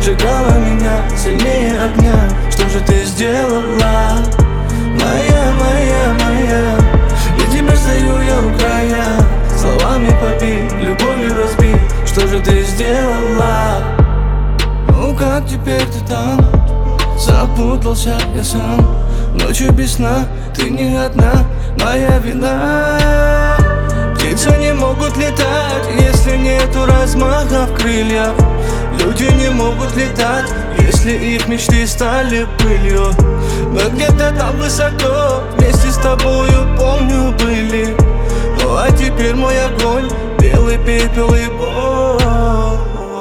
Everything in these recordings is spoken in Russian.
сжигала меня сильнее огня. Что же ты сделала? Моя, моя, моя, я тебя стою, я у края. Словами побей, любовью разбей. Что же ты сделала? Ну как теперь ты там? Запутался я сам. Ночью без сна, ты не одна, моя вина. Птицы не могут летать, если нету размаха в крыльях. Люди не могут летать, если их мечты стали пылью. Мы где-то там высоко, вместе с тобою, помню, были. Ну а теперь мой огонь, белый пепел и боль.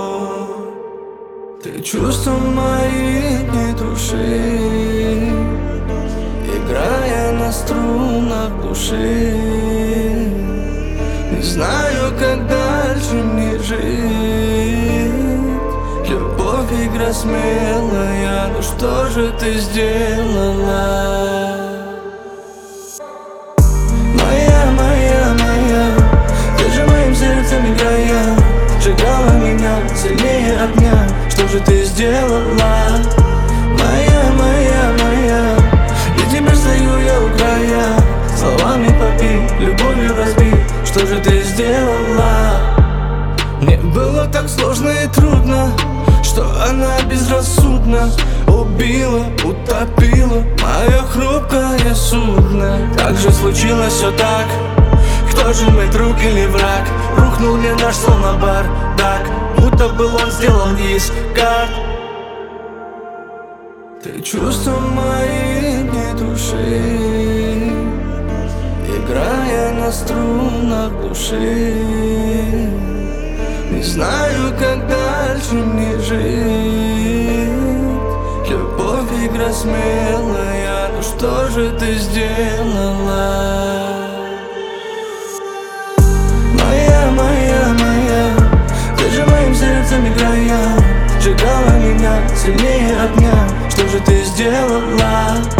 Ты чувства мои не души, играя на струнах души. Не знаю, как дальше мне жить. Любовь, игра смелая, ну что же ты сделала? Моя, моя, моя, ты же моим сердцем играя. Сжигала меня сильнее огня. Что же ты сделала? Моя, моя, моя, я тебя стою, я у края. Словами побей, любовью разбей. Что же ты сделала? Мне было так сложно и трудно, что она безрассудно убила, утопила мое хрупкое судно. Как же случилось все так? Кто же мой друг или враг? Рухнул ли наш сон на бардак, будто был он сделан из карт. Ты чувства мои не души, играя на струнах души. Не знаю, как дальше мне жить. Любовь, игра смелая, ну что же ты сделала? Моя, моя, моя, ты же моим сердцем играя. Сжигала меня сильнее огня. Что же ты сделала?